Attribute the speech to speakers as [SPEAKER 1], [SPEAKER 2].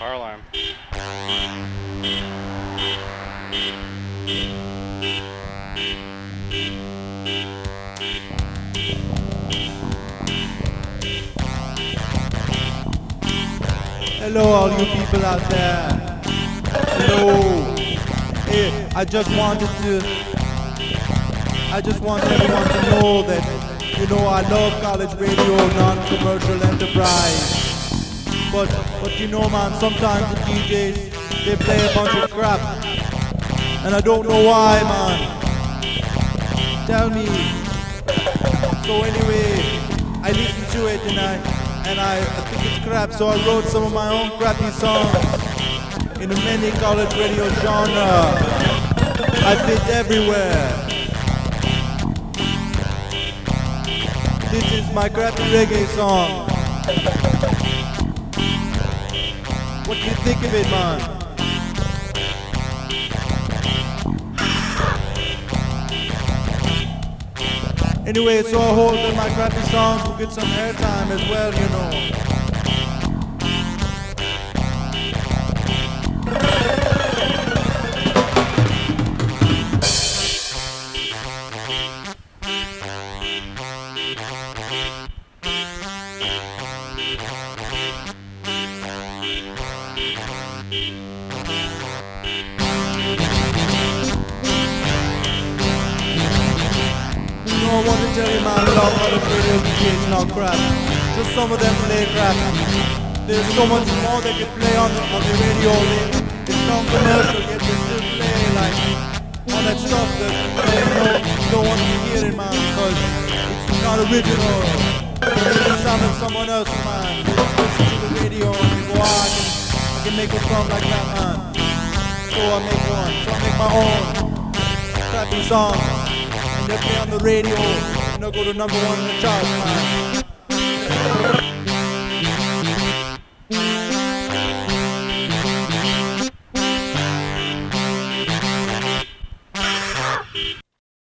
[SPEAKER 1] fire alarm.
[SPEAKER 2] Hello, all you people out there. Hello. Hey, I just want everyone to know that, I love college radio, non-commercial enterprise. But man, sometimes the DJs, they play a bunch of crap. And I don't know why, man. Tell me. So anyway, I listened to it and I think it's crap, so I wrote some of my own crappy songs in the many college radio genre. I fit everywhere. This is my crappy reggae song. What do you think of it, man? Anyway, so I hope that my crappy songs will get some airtime as well, I want to tell you, man, a lot of the radio DJs not crap. Just some of them play crap. There's so much more they can play on the radio. It's non-commercial, yet they still play like all that stuff that you don't want to hear it, man, because it's not original. It's sounding someone else, man. Listen to the radio and you go, I can make a song like that, man. So I make one. So I make my own crappy songs. They play on the radio and they'll go to #1 in the charts, man.